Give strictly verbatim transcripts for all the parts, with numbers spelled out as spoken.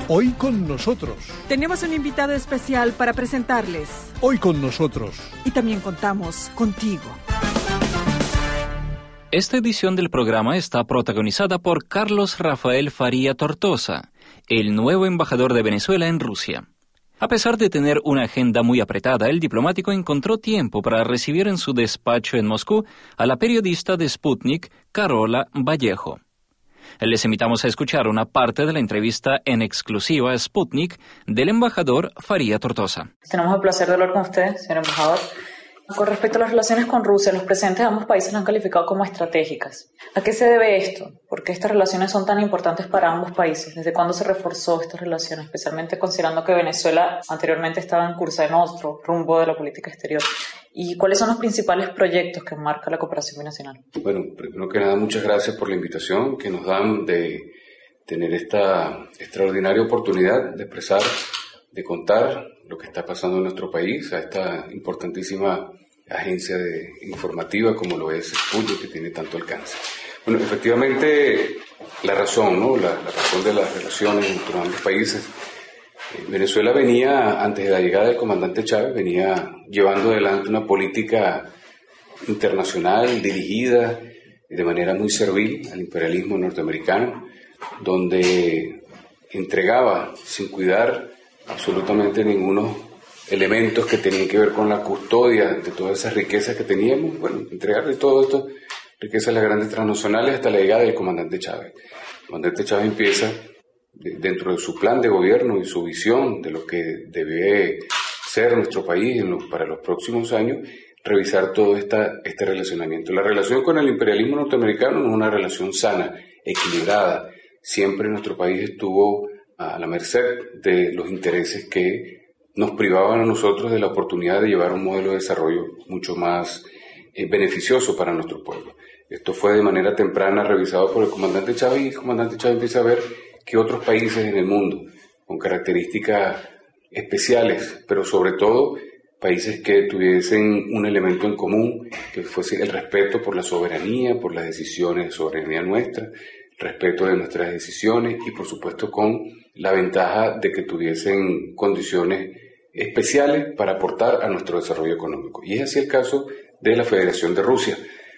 Hoy con nosotros. Tenemos un invitado especial para presentarles. Hoy con nosotros. Y también contamos contigo. Esta edición del programa está protagonizada por Carlos Rafael Faría Tortosa, el nuevo embajador de Venezuela en Rusia. A pesar de tener una agenda muy apretada, el diplomático encontró tiempo para recibir en su despacho en Moscú a la periodista de Sputnik, Carola Vallejo. Les invitamos a escuchar una parte de la entrevista en exclusiva a Sputnik del embajador Faría Tortosa. Tenemos el placer de hablar con usted, señor embajador. Con respecto a las relaciones con Rusia, los presidentes de ambos países las han calificado como estratégicas. ¿A qué se debe esto? ¿Por qué estas relaciones son tan importantes para ambos países? ¿Desde cuándo se reforzó estas relaciones? Especialmente considerando que Venezuela anteriormente estaba en curso de otro rumbo de la política exterior. ¿Y cuáles son los principales proyectos que marca la cooperación binacional? Bueno, primero que nada, muchas gracias por la invitación que nos dan de tener esta extraordinaria oportunidad de expresar, de contar lo que está pasando en nuestro país, a esta importantísima agencia de, informativa como lo es Sputnik, que tiene tanto alcance. Bueno, efectivamente, la razón, ¿no? La, la razón de las relaciones entre ambos países. Eh, Venezuela venía, antes de la llegada del comandante Chávez, venía llevando adelante una política internacional dirigida de manera muy servil al imperialismo norteamericano, donde entregaba sin cuidar absolutamente ningunos elementos que tenían que ver con la custodia de todas esas riquezas que teníamos, bueno, entregarle todo esto, riquezas a las grandes transnacionales hasta la llegada del comandante Chávez. El comandante Chávez empieza, dentro de su plan de gobierno y su visión de lo que debe ser nuestro país en los, para los próximos años, revisar todo esta, este relacionamiento. La relación con el imperialismo norteamericano no es una relación sana, equilibrada. Siempre nuestro país estuvo a la merced de los intereses que nos privaban a nosotros de la oportunidad de llevar un modelo de desarrollo mucho más eh, beneficioso para nuestro pueblo. Esto fue de manera temprana revisado por el comandante Chávez y el comandante Chávez empieza a ver que otros países en el mundo, con características especiales, pero sobre todo países que tuviesen un elemento en común, que fuese el respeto por la soberanía, por las decisiones, soberanía nuestra, respeto de nuestras decisiones y por supuesto con la ventaja de que tuviesen condiciones especiales para aportar a nuestro desarrollo económico. Y es así el caso de la Federación de Rusia,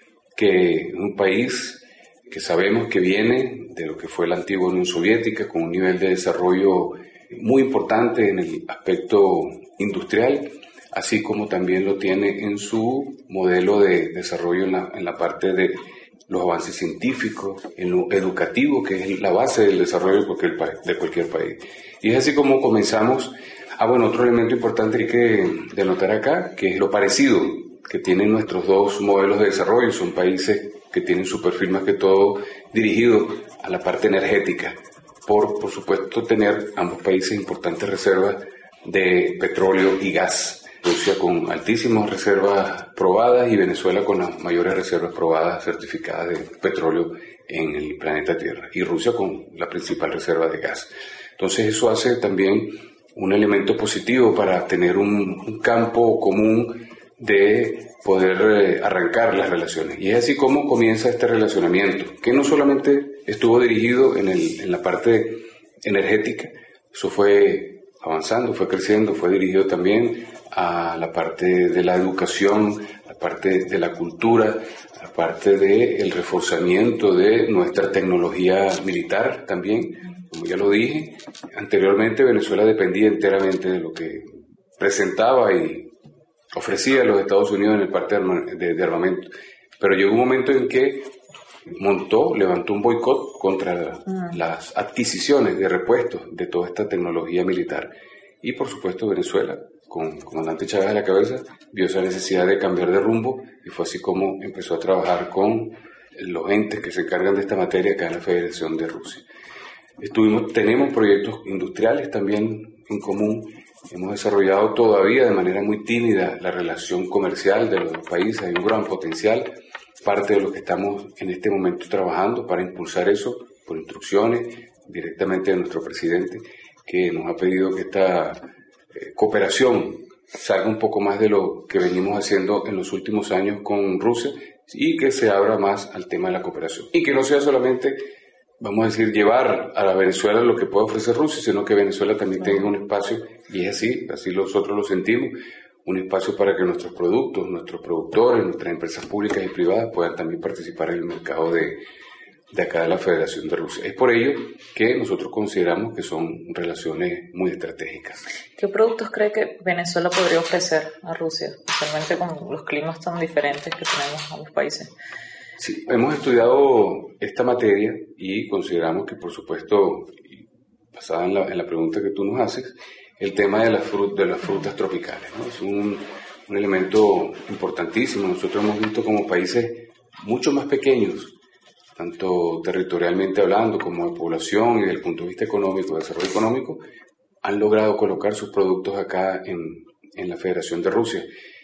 que es un país que sabemos que viene de lo que fue la antigua Unión Soviética, con un nivel de desarrollo muy importante en el aspecto industrial, así como también lo tiene en su modelo de desarrollo en la, en la parte de los avances científicos, en lo educativo, que es la base del desarrollo de cualquier, pa- de cualquier país. Y es así como comenzamos. Ah, bueno, otro elemento importante que hay que denotar acá, que es lo parecido que tienen nuestros dos modelos de desarrollo. Son países que tienen su perfil más que todo dirigido a la parte energética, por, por supuesto, tener ambos países importantes reservas de petróleo y gas. Rusia con altísimas reservas probadas y Venezuela con las mayores reservas probadas certificadas de petróleo en el planeta Tierra, y Rusia con la principal reserva de gas. Entonces eso hace también un elemento positivo para tener un, un campo común de poder eh, arrancar las relaciones. Y es así como comienza este relacionamiento, que no solamente estuvo dirigido en, el, en la parte energética, eso fue avanzando, fue creciendo, fue dirigido también a la parte de la educación, la parte de la cultura, la parte del reforzamiento de nuestra tecnología militar también. Como ya lo dije, anteriormente Venezuela dependía enteramente de lo que presentaba y ofrecía a los Estados Unidos en el parte de, de armamento. Pero llegó un momento en que montó, levantó un boicot contra la, las adquisiciones de repuestos de toda esta tecnología militar. Y por supuesto Venezuela, con el comandante Chávez a la cabeza, vio esa necesidad de cambiar de rumbo y fue así como empezó a trabajar con los entes que se encargan de esta materia acá en la Federación de Rusia. Estuvimos, tenemos proyectos industriales también en común. Hemos desarrollado todavía de manera muy tímida la relación comercial de los dos países. Hay un gran potencial, parte de lo que estamos en este momento trabajando para impulsar eso por instrucciones directamente de nuestro presidente, que nos ha pedido que esta eh, cooperación salga un poco más de lo que venimos haciendo en los últimos años con Rusia y que se abra más al tema de la cooperación. Y que no sea solamente vamos a decir, llevar a la Venezuela lo que puede ofrecer Rusia, sino que Venezuela también tenga un espacio, y es así, así nosotros lo sentimos, un espacio para que nuestros productos, nuestros productores, nuestras empresas públicas y privadas puedan también participar en el mercado de, de acá de la Federación de Rusia. Es por ello que nosotros consideramos que son relaciones muy estratégicas. ¿Qué productos cree que Venezuela podría ofrecer a Rusia, especialmente con los climas tan diferentes que tenemos ambos países? Sí, hemos estudiado esta materia y consideramos que, por supuesto, basada en la, en la pregunta que tú nos haces, el tema de las, frut, de las frutas tropicales, ¿no? Es un, un elemento importantísimo. Nosotros hemos visto como países mucho más pequeños, tanto territorialmente hablando como de población y desde el punto de vista económico, de desarrollo económico, han logrado colocar sus productos acá en, en la Federación de Rusia.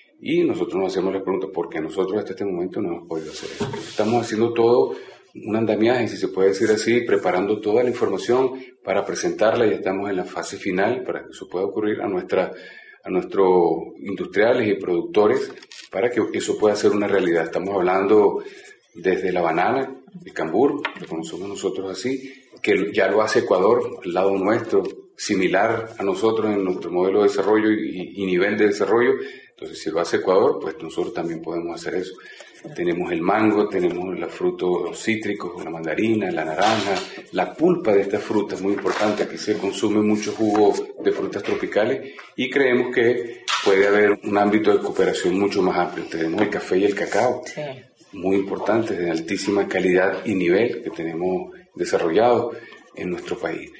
Y nosotros nos hacemos la pregunta, ¿por qué nosotros hasta este momento no hemos podido hacer eso? Entonces, estamos haciendo todo un andamiaje, si se puede decir así, preparando toda la información para presentarla. Ya estamos en la fase final para que eso pueda ocurrir a, nuestra, a nuestros industriales y productores para que eso pueda ser una realidad. Estamos hablando desde la banana, el cambur, lo conocemos nosotros así, que ya lo hace Ecuador al lado nuestro, similar a nosotros en nuestro modelo de desarrollo y, y nivel de desarrollo. Entonces, si lo hace Ecuador, pues nosotros también podemos hacer eso. Tenemos el mango, tenemos los frutos cítricos, la mandarina, la naranja, la pulpa de estas frutas, muy importante. Aquí se consume mucho jugo de frutas tropicales y creemos que puede haber un ámbito de cooperación mucho más amplio. Tenemos el café y el cacao, sí, muy importantes, de altísima calidad y nivel que tenemos desarrollado en nuestro país.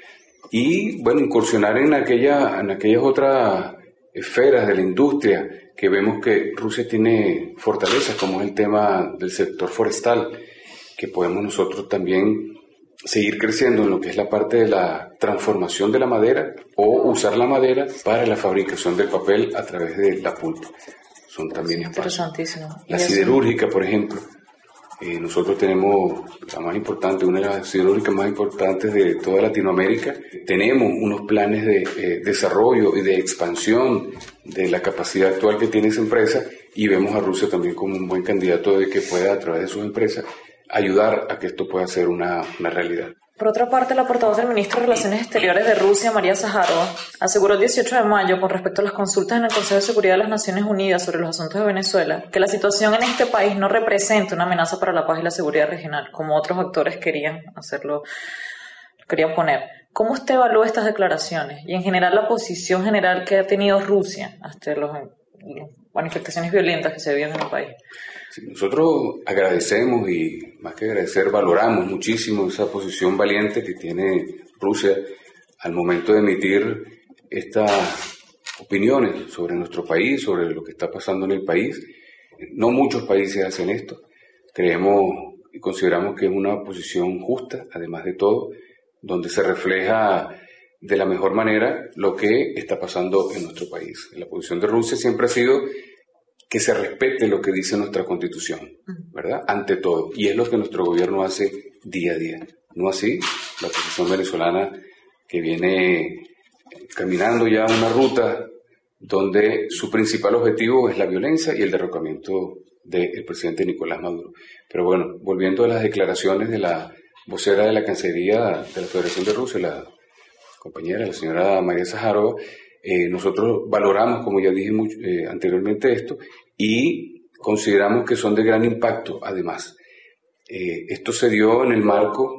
Y, bueno, incursionar en, aquella, en aquellas otras esferas de la industria que vemos que Rusia tiene fortalezas, como es el tema del sector forestal, que podemos nosotros también seguir creciendo en lo que es la parte de la transformación de la madera o usar la madera para la fabricación del papel a través de la pulpa. Son también sí, interesantísimo. La siderúrgica, por ejemplo. Eh, nosotros tenemos la más importante, una de las siderúrgicas más importantes de toda Latinoamérica. Tenemos unos planes de eh, desarrollo y de expansión de la capacidad actual que tiene esa empresa y vemos a Rusia también como un buen candidato de que pueda, a través de sus empresas, ayudar a que esto pueda ser una, una realidad. Por otra parte, la portavoz del ministro de Relaciones Exteriores de Rusia, María Zaharova, aseguró el dieciocho de mayo, con respecto a las consultas en el Consejo de Seguridad de las Naciones Unidas sobre los asuntos de Venezuela, que la situación en este país no representa una amenaza para la paz y la seguridad regional, como otros actores querían hacerlo, querían poner. ¿Cómo usted evalúa estas declaraciones y en general la posición general que ha tenido Rusia hasta las manifestaciones violentas que se viven en el país? Sí, nosotros agradecemos y más que agradecer, valoramos muchísimo esa posición valiente que tiene Rusia al momento de emitir estas opiniones sobre nuestro país, sobre lo que está pasando en el país. No muchos países hacen esto. Creemos y consideramos que es una posición justa, además de todo, donde se refleja de la mejor manera lo que está pasando en nuestro país. La posición de Rusia siempre ha sido que se respete lo que dice nuestra Constitución, ¿verdad? Ante todo. Y es lo que nuestro gobierno hace día a día. No así la posición venezolana, que viene caminando ya una ruta donde su principal objetivo es la violencia y el derrocamiento del presidente Nicolás Maduro. Pero bueno, volviendo a las declaraciones de la vocera de la Cancillería de la Federación de Rusia, la compañera, la señora María Zaharova, Eh, nosotros valoramos, como ya dije mucho, eh, anteriormente, esto y consideramos que son de gran impacto. Además, eh, esto se dio en el marco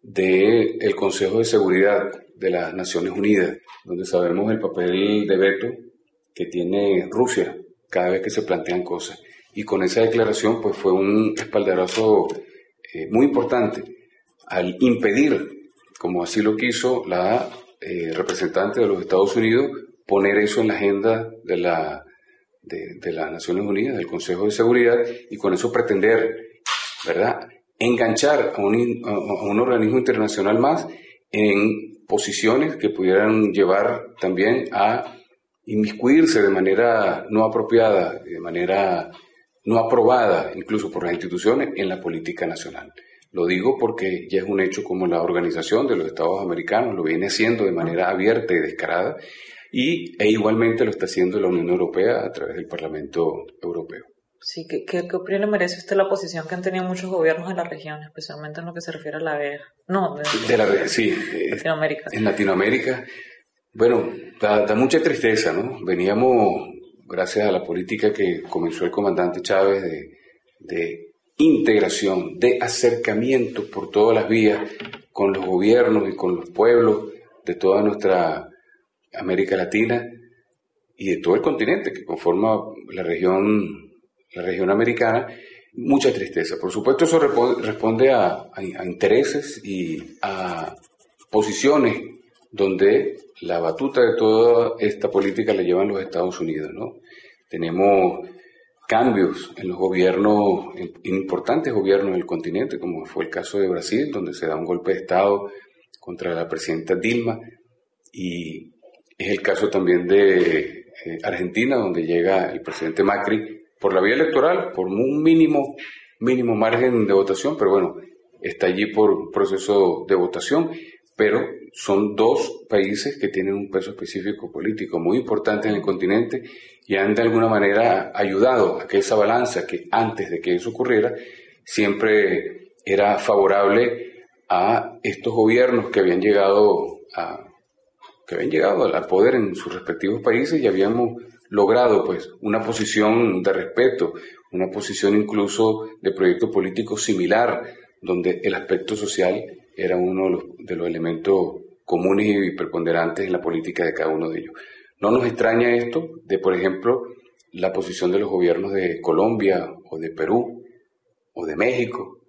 del Consejo de Seguridad de las Naciones Unidas, donde sabemos el papel de veto que tiene Rusia cada vez que se plantean cosas. Y con esa declaración pues fue un espaldarazo eh, muy importante al impedir, como así lo quiso la eh, representante de los Estados Unidos, poner eso en la agenda de, la, de, de las Naciones Unidas, del Consejo de Seguridad, y con eso pretender, ¿verdad?, enganchar a un, a un organismo internacional más en posiciones que pudieran llevar también a inmiscuirse de manera no apropiada, de manera no aprobada, incluso por las instituciones, en la política nacional. Lo digo porque ya es un hecho como la Organización de los Estados Americanos lo viene haciendo de manera abierta y descarada, y, e igualmente lo está haciendo la Unión Europea a través del Parlamento Europeo. Sí, ¿qué, qué, qué opinión le merece usted la posición que han tenido muchos gobiernos en la región, especialmente en lo que se refiere a la vega? No, de, de la sí, Latinoamérica. En Latinoamérica, bueno, da, da mucha tristeza, ¿no? Veníamos, gracias a la política que comenzó el comandante Chávez de, de integración, de acercamiento por todas las vías con los gobiernos y con los pueblos de toda nuestra América Latina y de todo el continente que conforma la región la región americana, mucha tristeza. Por supuesto, eso responde a, a, a intereses y a posiciones donde la batuta de toda esta política la llevan los Estados Unidos, ¿no? Tenemos cambios en los gobiernos, en importantes gobiernos del continente, como fue el caso de Brasil, donde se da un golpe de Estado contra la presidenta Dilma, y es el caso también de eh, Argentina, donde llega el presidente Macri, por la vía electoral, por un mínimo, mínimo margen de votación, pero bueno, está allí por proceso de votación, pero son dos países que tienen un peso específico político muy importante en el continente y han de alguna manera ayudado a que esa balanza, que antes de que eso ocurriera, siempre era favorable a estos gobiernos que habían llegado a, que habían llegado al poder en sus respectivos países y habíamos logrado pues una posición de respeto, una posición incluso de proyecto político similar, donde el aspecto social era uno de los, de los elementos comunes y preponderantes en la política de cada uno de ellos. No nos extraña esto de, por ejemplo, la posición de los gobiernos de Colombia o de Perú o de México,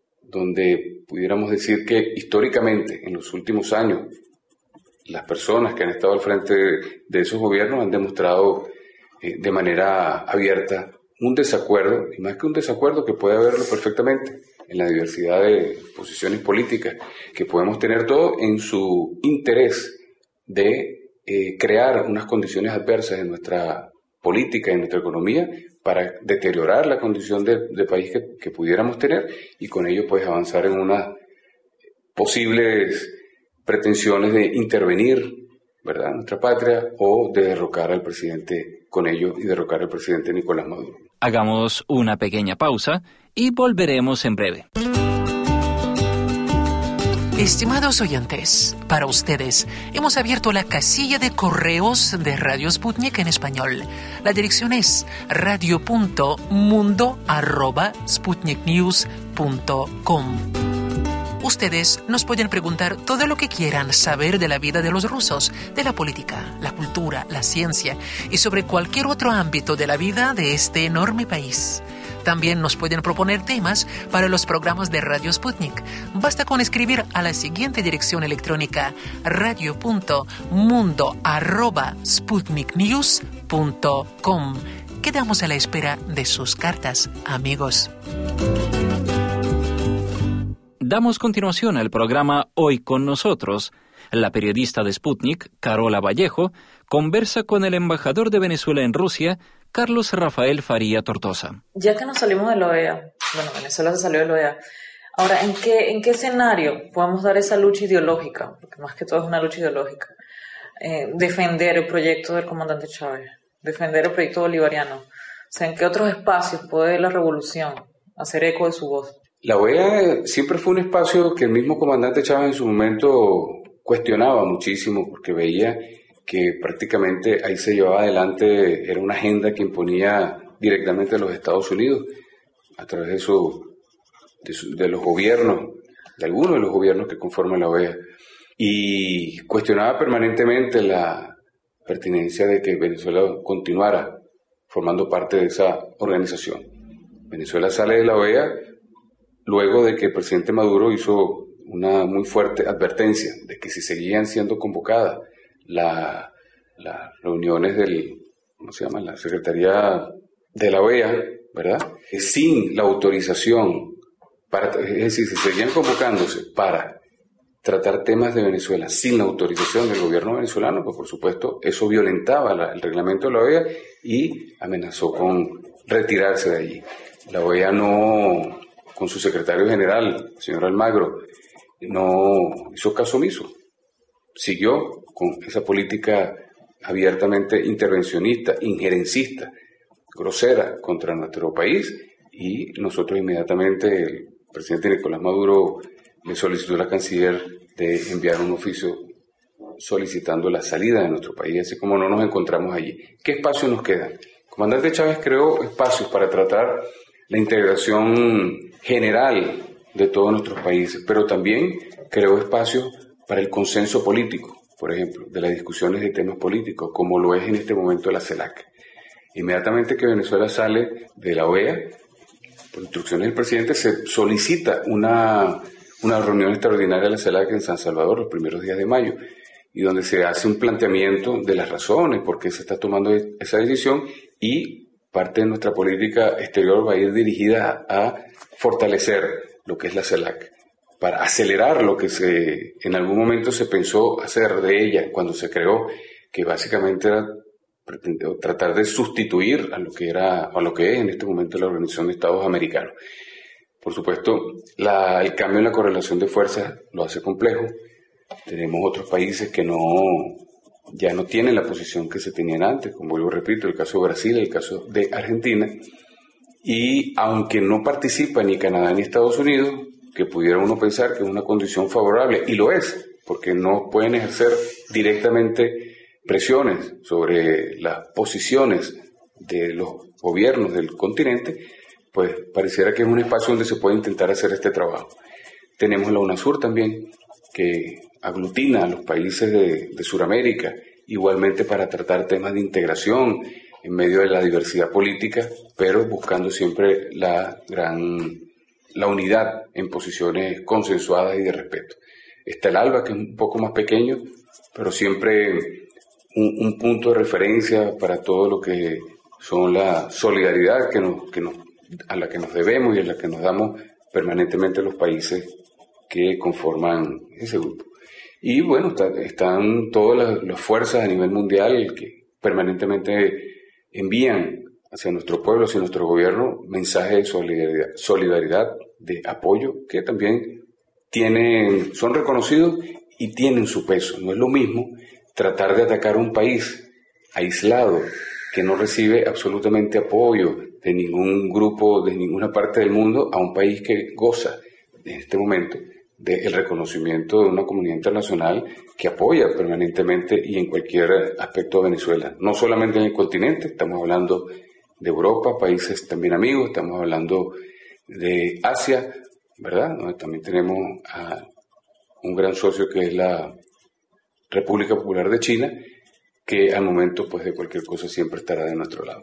donde pudiéramos decir que históricamente en los últimos años las personas que han estado al frente de esos gobiernos han demostrado eh, de manera abierta un desacuerdo, y más que un desacuerdo que puede haberlo perfectamente en la diversidad de posiciones políticas que podemos tener todos en su interés de eh, crear unas condiciones adversas en nuestra política y en nuestra economía para deteriorar la condición de, de país que, que pudiéramos tener y con ello pues avanzar en unas posibles pretensiones de intervenir, ¿verdad?, nuestra patria o de derrocar al presidente con ello y derrocar al presidente Nicolás Maduro. Hagamos una pequeña pausa y volveremos en breve. Estimados oyentes, para ustedes hemos abierto la casilla de correos de Radio Sputnik en español. La dirección es radio punto mundo arroba sputnik news punto com. Ustedes nos pueden preguntar todo lo que quieran saber de la vida de los rusos, de la política, la cultura, la ciencia y sobre cualquier otro ámbito de la vida de este enorme país. También nos pueden proponer temas para los programas de Radio Sputnik. Basta con escribir a la siguiente dirección electrónica radio punto mundo arroba sputnik news punto com. Quedamos a la espera de sus cartas, amigos. Damos continuación al programa Hoy con nosotros. La periodista de Sputnik, Carola Vallejo, conversa con el embajador de Venezuela en Rusia, Carlos Rafael Faría Tortosa. Ya que nos salimos de la O E A, bueno, Venezuela se salió de la O E A, ahora, ¿en qué, en qué escenario podemos dar esa lucha ideológica? Porque más que todo es una lucha ideológica. Eh, defender el proyecto del comandante Chávez, defender el proyecto bolivariano. O sea, ¿en qué otros espacios puede la revolución hacer eco de su voz? La O E A siempre fue un espacio que el mismo comandante Chávez en su momento cuestionaba muchísimo porque veía que prácticamente ahí se llevaba adelante, era una agenda que imponía directamente a los Estados Unidos a través de, su, de, su, de los gobiernos, de algunos de los gobiernos que conforman la O E A, y cuestionaba permanentemente la pertinencia de que Venezuela continuara formando parte de esa organización. Venezuela sale de la O E A luego de que el presidente Maduro hizo una muy fuerte advertencia de que si seguían siendo convocadas la, las reuniones del, ¿cómo se llama?, la Secretaría de la O E A, ¿verdad?, sin la autorización, para, es decir, si seguían convocándose para tratar temas de Venezuela sin la autorización del gobierno venezolano, pues por supuesto eso violentaba la, el reglamento de la O E A y amenazó con retirarse de allí. La O E A no, con su secretario general, el señor Almagro, no hizo caso omiso. Siguió con esa política abiertamente intervencionista, injerencista grosera contra nuestro país y nosotros inmediatamente, el presidente Nicolás Maduro le solicitó a la canciller de enviar un oficio solicitando la salida de nuestro país, así como no nos encontramos allí. ¿Qué espacios nos quedan? El comandante Chávez creó espacios para tratar la integración general de todos nuestros países, pero también creó espacios para el consenso político, por ejemplo, de las discusiones de temas políticos, como lo es en este momento la CELAC. Inmediatamente que Venezuela sale de la O E A, por instrucciones del presidente, se solicita una, una reunión extraordinaria de la CELAC en San Salvador los primeros días de mayo, y donde se hace un planteamiento de las razones por qué se está tomando esa decisión, y parte de nuestra política exterior va a ir dirigida a fortalecer lo que es la CELAC, para acelerar lo que se en algún momento se pensó hacer de ella cuando se creó, que básicamente era tratar de sustituir a lo que era a lo que es en este momento la Organización de Estados Americanos. Por supuesto, la, el cambio en la correlación de fuerzas lo hace complejo. Tenemos otros países que no ya no tienen la posición que se tenían antes, como vuelvo repito, el caso de Brasil, el caso de Argentina, y aunque no participa ni Canadá ni Estados Unidos, que pudiera uno pensar que es una condición favorable, y lo es, porque no pueden ejercer directamente presiones sobre las posiciones de los gobiernos del continente, pues pareciera que es un espacio donde se puede intentar hacer este trabajo. Tenemos la UNASUR también, que aglutina a los países de, de Sudamérica, igualmente para tratar temas de integración en medio de la diversidad política, pero buscando siempre la gran la unidad en posiciones consensuadas y de respeto. Está el ALBA, que es un poco más pequeño, pero siempre un, un punto de referencia para todo lo que son la solidaridad que nos, que nos, a la que nos debemos y a la que nos damos permanentemente los países que conforman ese grupo. Y bueno, está, están todas las, las fuerzas a nivel mundial que permanentemente envían hacia nuestro pueblo, hacia nuestro gobierno, mensajes de solidaridad, solidaridad, de apoyo, que también tienen, son reconocidos y tienen su peso. No es lo mismo tratar de atacar un país aislado, que no recibe absolutamente apoyo de ningún grupo, de ninguna parte del mundo, a un país que goza en este momento del reconocimiento de una comunidad internacional que apoya permanentemente y en cualquier aspecto a Venezuela. No solamente en el continente, estamos hablando de Europa, países también amigos, estamos hablando de Asia, ¿verdad? Donde también tenemos a un gran socio que es la República Popular de China, que al momento pues de cualquier cosa siempre estará de nuestro lado.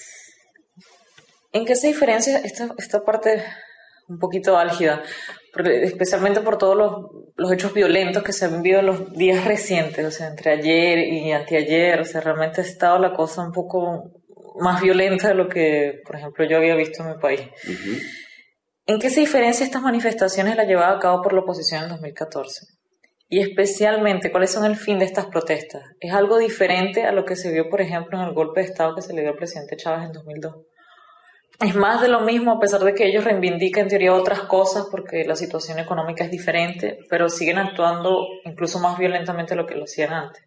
¿En qué se diferencia esta, esta parte un poquito álgida? Porque, especialmente por todos los, los hechos violentos que se han vivido en los días recientes, o sea, entre ayer y anteayer, o sea, realmente ha estado la cosa un poco más violenta de lo que, por ejemplo, yo había visto en mi país. Uh-huh. ¿En qué se diferencia estas manifestaciones la llevada a cabo por la oposición en dos mil catorce? Y especialmente, ¿cuáles son el fin de estas protestas? ¿Es algo diferente a lo que se vio, por ejemplo, en el golpe de Estado que se le dio al presidente Chávez en dos mil dos? ¿Es más de lo mismo, a pesar de que ellos reivindican en teoría otras cosas porque la situación económica es diferente, pero siguen actuando incluso más violentamente de lo que lo hacían antes?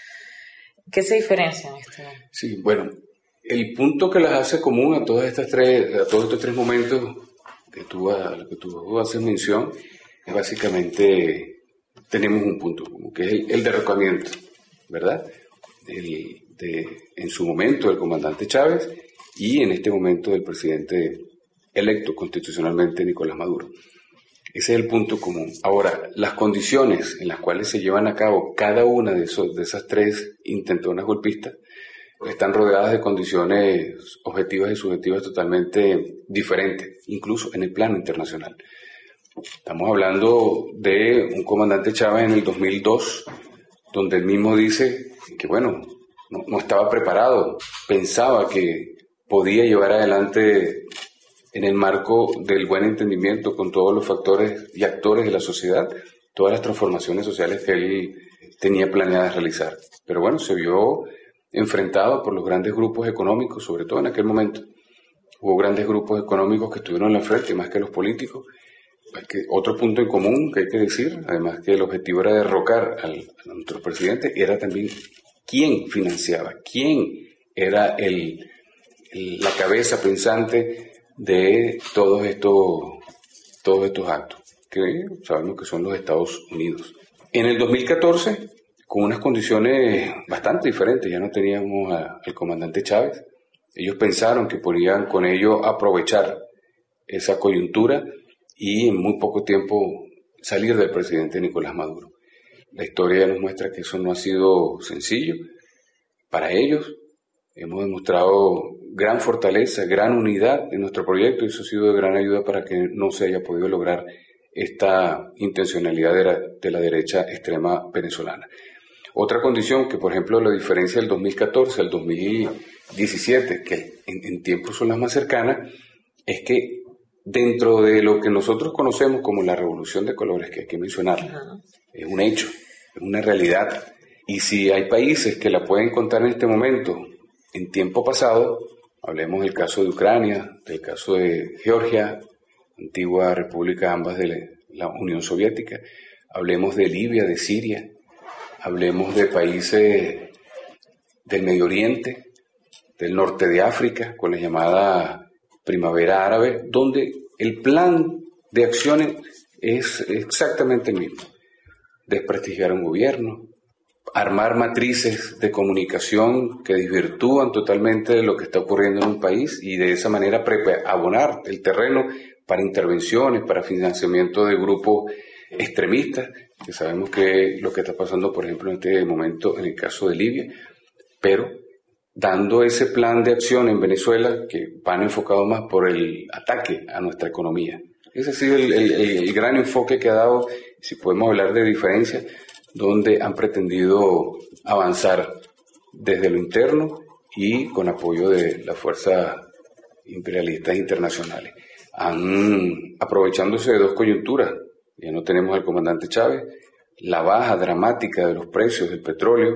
¿Qué se diferencia en este momento? Sí, bueno, el punto que las hace común a todas estas tres, a todos estos tres momentos que tú, a lo que tú haces mención, es básicamente, tenemos un punto común, que es el, el derrocamiento, ¿verdad? El, de, en su momento, el comandante Chávez, y en este momento del presidente electo constitucionalmente Nicolás Maduro. Ese es el punto común. Ahora, las condiciones en las cuales se llevan a cabo cada una de, esos, de esas tres intentonas golpistas están rodeadas de condiciones objetivas y subjetivas totalmente diferentes, incluso en el plano internacional. Estamos hablando de un comandante Chávez en el dos mil dos, donde él mismo dice que, bueno, no, no estaba preparado, pensaba que podía llevar adelante en el marco del buen entendimiento con todos los factores y actores de la sociedad, todas las transformaciones sociales que él tenía planeadas realizar. Pero bueno, se vio enfrentado por los grandes grupos económicos, sobre todo en aquel momento. Hubo grandes grupos económicos que estuvieron en la frente, más que los políticos. Otro punto en común que hay que decir, además que el objetivo era derrocar al, a nuestro presidente, era también quién financiaba, quién era el... el, la cabeza pensante de todos estos, todos estos actos, que sabemos que son los Estados Unidos. En el dos mil catorce, con unas condiciones bastante diferentes, ya no teníamos a, al comandante Chávez. Ellos pensaron que podían con ello aprovechar esa coyuntura y en muy poco tiempo salir del presidente Nicolás Maduro. La historia nos muestra que eso no ha sido sencillo para ellos. Hemos demostrado gran fortaleza, gran unidad en nuestro proyecto y eso ha sido de gran ayuda para que no se haya podido lograr esta intencionalidad de la, de la derecha extrema venezolana. Otra condición que, por ejemplo, la diferencia del dos mil catorce al dos mil diecisiete, que en, en tiempos son las más cercanas, es que dentro de lo que nosotros conocemos como la revolución de colores, que hay que mencionarla, uh-huh. es un hecho, es una realidad. Y si hay países que la pueden contar en este momento, en tiempo pasado, hablemos del caso de Ucrania, del caso de Georgia, antigua república ambas de la Unión Soviética, hablemos de Libia, de Siria, hablemos de países del Medio Oriente, del norte de África, con la llamada primavera árabe, donde el plan de acciones es exactamente el mismo. Desprestigiar un gobierno, armar matrices de comunicación que desvirtúan totalmente lo que está ocurriendo en un país y de esa manera abonar el terreno para intervenciones, para financiamiento de grupos extremistas, que sabemos que lo que está pasando, por ejemplo, en este momento en el caso de Libia, pero dando ese plan de acción en Venezuela que van enfocado más por el ataque a nuestra economía. Ese ha sido el, el, el gran enfoque que ha dado, si podemos hablar de diferencias, donde han pretendido avanzar desde lo interno y con apoyo de las fuerzas imperialistas internacionales. Han, aprovechándose de dos coyunturas, ya no tenemos al comandante Chávez, la baja dramática de los precios del petróleo,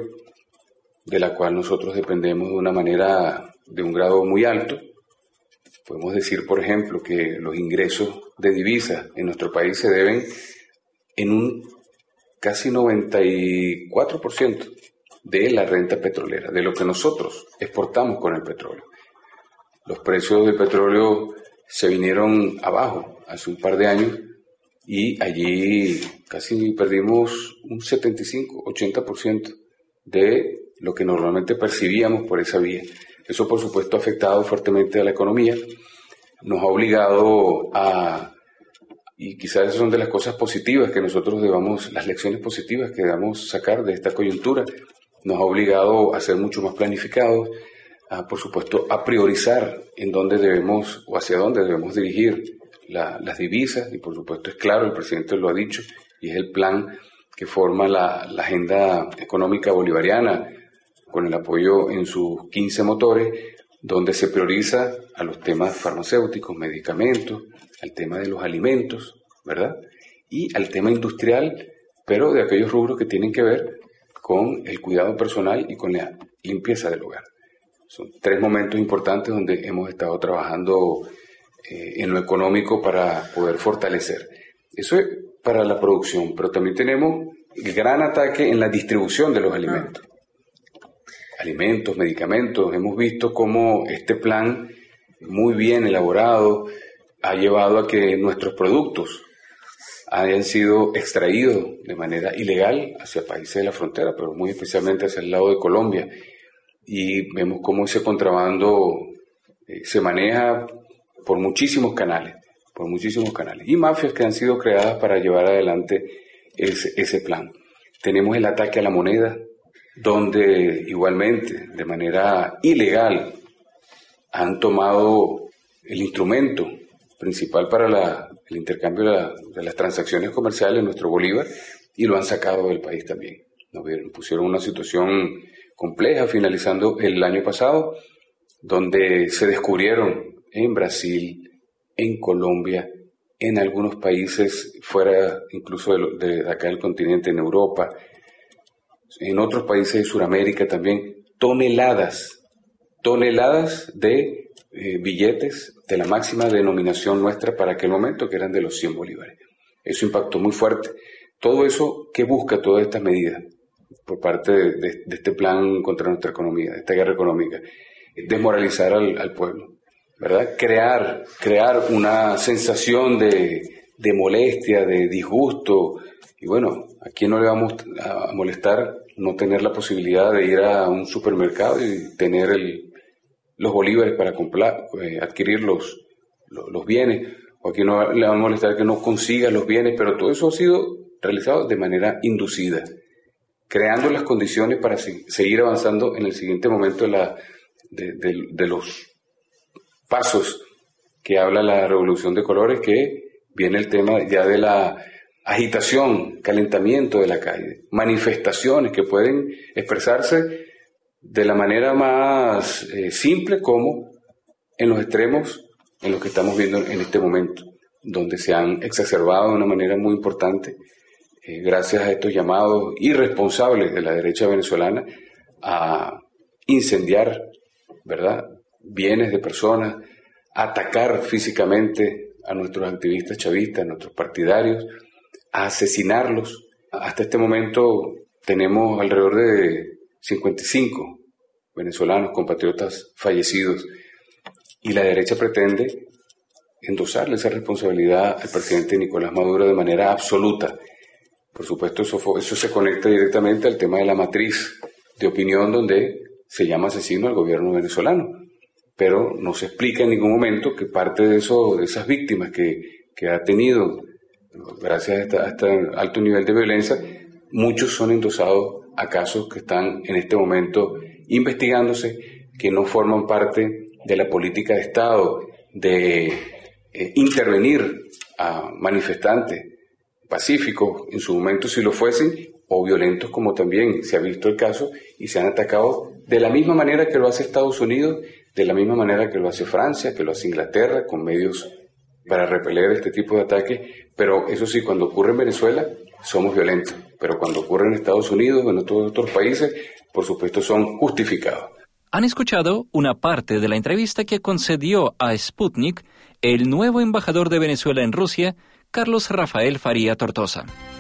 de la cual nosotros dependemos de una manera, de un grado muy alto. Podemos decir, por ejemplo, que los ingresos de divisas en nuestro país se deben en un casi noventa y cuatro por ciento de la renta petrolera, de lo que nosotros exportamos con el petróleo. Los precios del petróleo se vinieron abajo hace un par de años y allí casi perdimos un setenta y cinco, ochenta por ciento de lo que normalmente percibíamos por esa vía. Eso, por supuesto, ha afectado fuertemente a la economía, nos ha obligado a, y quizás esas son de las cosas positivas que nosotros debamos, las lecciones positivas que debamos sacar de esta coyuntura, nos ha obligado a ser mucho más planificados, a, por supuesto, a priorizar en dónde debemos o hacia dónde debemos dirigir la, las divisas, y por supuesto es claro, el presidente lo ha dicho, y es el plan que forma la, la agenda económica bolivariana, con el apoyo en sus quince motores, donde se prioriza a los temas farmacéuticos, medicamentos, al tema de los alimentos, ¿verdad? Y al tema industrial, pero de aquellos rubros que tienen que ver con el cuidado personal y con la limpieza del hogar. Son tres momentos importantes donde hemos estado trabajando eh, en lo económico para poder fortalecer. Eso es para la producción, pero también tenemos el gran ataque en la distribución de los alimentos. Alimentos, medicamentos. Hemos visto cómo este plan, muy bien elaborado, ha llevado a que nuestros productos hayan sido extraídos de manera ilegal hacia países de la frontera, pero muy especialmente hacia el lado de Colombia. Y vemos cómo ese contrabando eh, se maneja por muchísimos canales, por muchísimos canales. Y mafias que han sido creadas para llevar adelante ese, ese plan. Tenemos el ataque a la moneda, donde igualmente, de manera ilegal, han tomado el instrumento principal para la, el intercambio de, la, de las transacciones comerciales, nuestro bolívar, y lo han sacado del país también. Nos pusieron una situación compleja finalizando el año pasado, donde se descubrieron en Brasil, en Colombia, en algunos países fuera incluso de, de acá del continente, en Europa, en otros países de Sudamérica también, toneladas, toneladas de eh, billetes de la máxima denominación nuestra para aquel momento, que eran de los cien bolívares. Eso impactó muy fuerte. Todo eso, ¿qué busca todas estas medidas por parte de, de, de este plan contra nuestra economía, de esta guerra económica? desmoralizar al, al pueblo, ¿verdad? Crear, crear una sensación de, de molestia, de disgusto. Y bueno, ¿a quién no le vamos a molestar no tener la posibilidad de ir a un supermercado y tener el, los bolívares para comprar, eh, adquirir los, los, los bienes? ¿O a quién no le va a molestar que no consiga los bienes? Pero todo eso ha sido realizado de manera inducida, creando las condiciones para se, seguir avanzando en el siguiente momento de, la, de, de, de los pasos que habla la Revolución de Colores, que viene el tema ya de la agitación, calentamiento de la calle, manifestaciones que pueden expresarse de la manera más eh, simple como en los extremos en los que estamos viendo en este momento, donde se han exacerbado de una manera muy importante eh, gracias a estos llamados irresponsables de la derecha venezolana a incendiar, ¿verdad?, bienes de personas, a atacar físicamente a nuestros activistas chavistas, a nuestros partidarios, a asesinarlos. Hasta este momento tenemos alrededor de cincuenta y cinco venezolanos, compatriotas fallecidos, y la derecha pretende endosarle esa responsabilidad al presidente Nicolás Maduro de manera absoluta. Por supuesto, eso, fue, eso se conecta directamente al tema de la matriz de opinión donde se llama asesino al gobierno venezolano, pero no se explica en ningún momento que parte de, eso, de esas víctimas que, que ha tenido gracias a, esta, a este alto nivel de violencia, muchos son endosados a casos que están en este momento investigándose, que no forman parte de la política de Estado, de eh, intervenir a manifestantes pacíficos, en su momento si lo fuesen, o violentos como también se ha visto el caso, y se han atacado de la misma manera que lo hace Estados Unidos, de la misma manera que lo hace Francia, que lo hace Inglaterra, con medios para repeler este tipo de ataques. Pero eso sí, cuando ocurre en Venezuela, somos violentos, pero cuando ocurre en Estados Unidos o en otros, otros países, por supuesto son justificados. Han escuchado una parte de la entrevista que concedió a Sputnik el nuevo embajador de Venezuela en Rusia, Carlos Rafael Faría Tortosa.